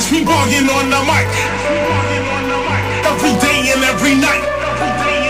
We bugging on the mic every day and every night.